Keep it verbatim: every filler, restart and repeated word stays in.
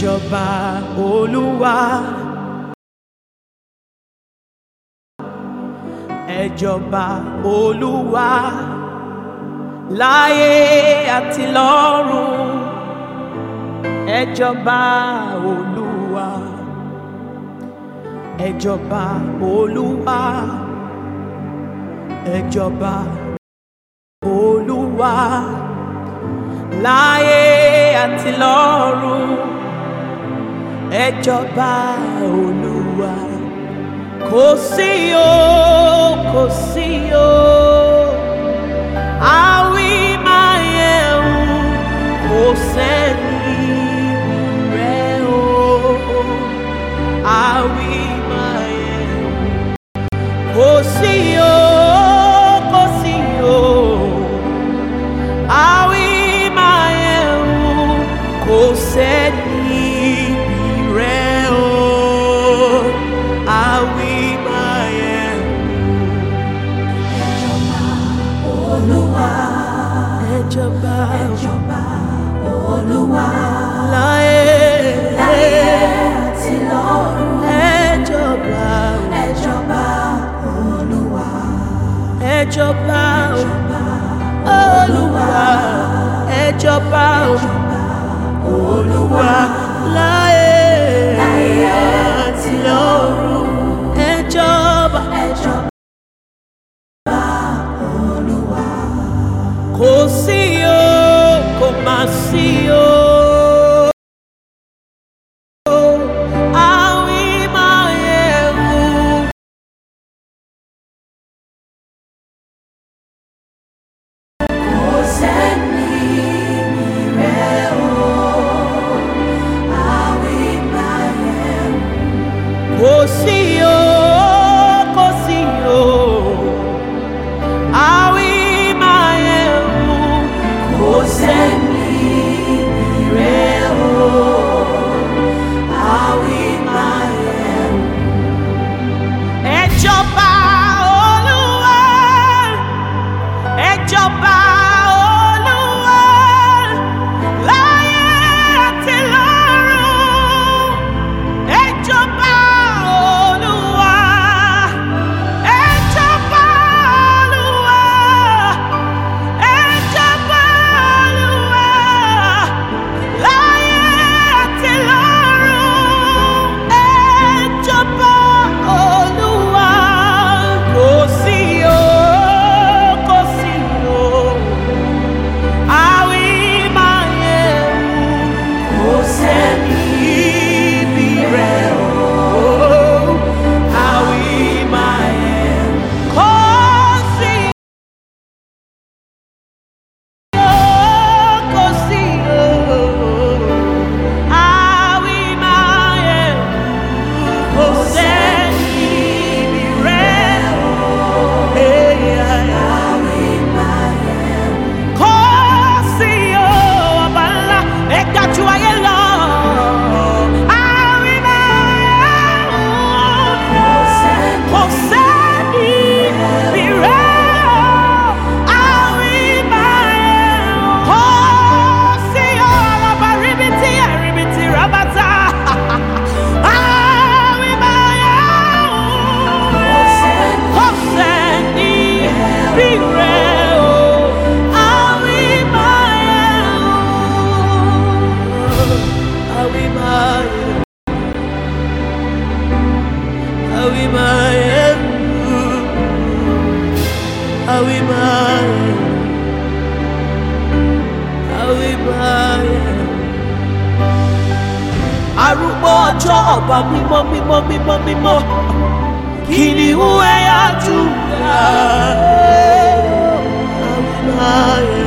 ẹjọba Olúwa, ẹjọba Olúwa láyé àti lọ́run, ẹjọba Olúwa, ẹjọba Olúwa, ẹjọba Olúwa láyé àti lọ́run, ẹjọba Olúwa. Kò sí o, kò sí o, àwí máa yẹ̀wò, kò sẹ́ni rẹ̀ o, àwí máa yẹ̀wò, kò sí o, kò sí o, àwí máa yẹ̀wò, kò sẹ́ni rẹ̀ o, àwí. Ẹjọba ẹjọba Olúwa láyé àti lọ́run, ẹjọba ẹjọba Olúwa, ẹjọba Olúwa, ẹjọba Olúwa láyé àti lọ́run, ẹjọba ẹjọba. Kò sí o, kò má sí o, àwí máa yẹ̀wò, kò sẹ́ni rẹ̀ o, àwí máa yẹ̀wò, kò sí o, kò sí o, àwí. Kò sẹ́ni rẹ̀ o, àwí máa yẹ̀wò. Ẹjọba Olúwa, ẹjọba Olúwa láyé àti lọ́run, ẹjọba Olúwa, ẹjọba Olúwa, ẹjọba. Arúgbó ọjọ́, ọba mímọ́ mímọ́ mímọ́ mímọ́, kìnìún ẹ̀yà Júdà.